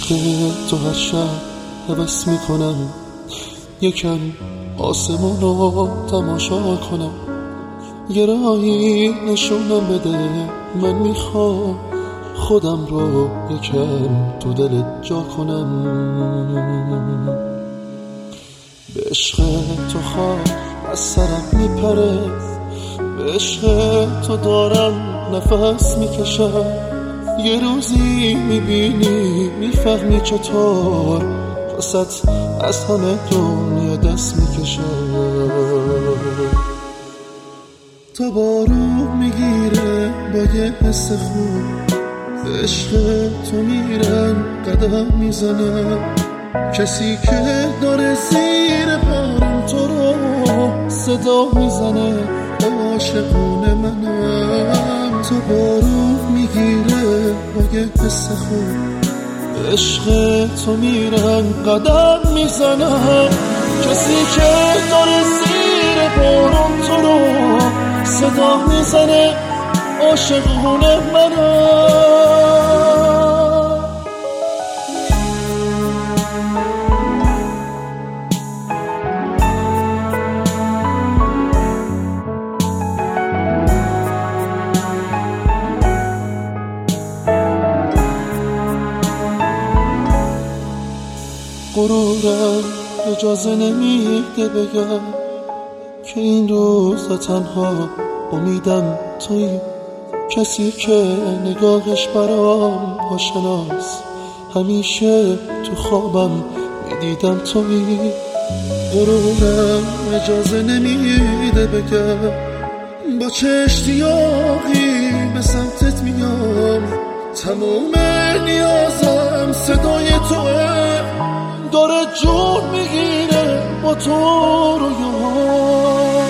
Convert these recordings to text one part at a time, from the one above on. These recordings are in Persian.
تو هر شب هوس میکنم یکم آسمون رو تماشا کنم، یه راهی نشونم بده، من میخوام خودم رو یکم تو دلت جا کنم. به عشق تو خاک از سرم میپره، به عشق تو دارم نفس میکشم، یه روزی میبینی میفهمی چطور واسط از همه دنیا دست میکشم. تا بارون میگیره با یه حس خوب، به عشق تو میرم قدم میزنم، کسی که داره زیر بارون تو رو صدا میزنه عاشقونه منم. تا بارون میگیره با یه حس خوب، به عشق تو میرم قدم میزنم، کسی که داره زیر بارون تو رو صدا میزنه عاشقونه منم. غرورم اجازه نمیده بگم که این روزا تنها امیدم تویی، کسی که نگاهش برام آشناست، همیشه تو خوابم میدیدم تویی. غرورم اجازه نمیده بگم با چه اشتیاقی به سمتت میام، تموم نیازم صدای توه، داره جون میگیره با تو رویام.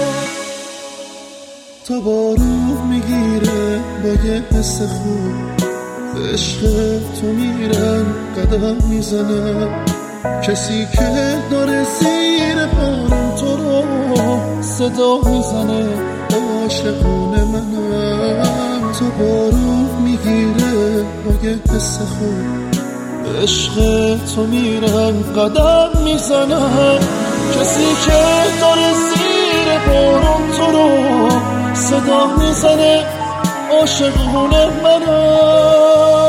تا بارون میگیره با یه حس خوب، به عشق تو میرم قدم میزنم، کسی که داره زیر بارون تو رو صدا میزنه عاشقونه منم. تا بارون میگیره با یه حس خوب، به عشق تو میرم قدم میزنم، کسی که داره زیر بارون تو رو صدا میزنه عاشقونه منم.